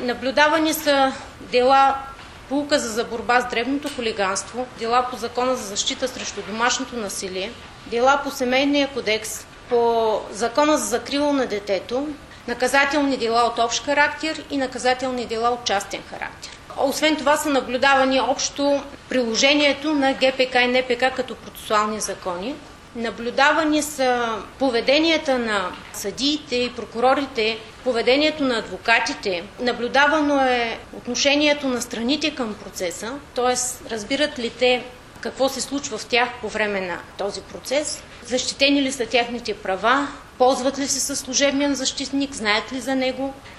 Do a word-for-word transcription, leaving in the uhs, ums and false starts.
Наблюдавани са дела по Указа за борба с дребното хулиганство, дела по Закона за защита срещу домашното насилие, дела по Семейния кодекс, по Закона за закрила на детето, наказателни дела от общ характер и наказателни дела от частен характер. Освен това са наблюдавани общо приложението на Ге Пе Ка и Не Пе Ка като процесуални закони. Наблюдавани са поведенията на съдиите и прокурорите, поведението на адвокатите. Наблюдавано е отношението на страните към процеса, т.е. разбират ли те какво се случва в тях по време на този процес, защитени ли са тяхните права, ползват ли се със служебен защитник, знаят ли за него.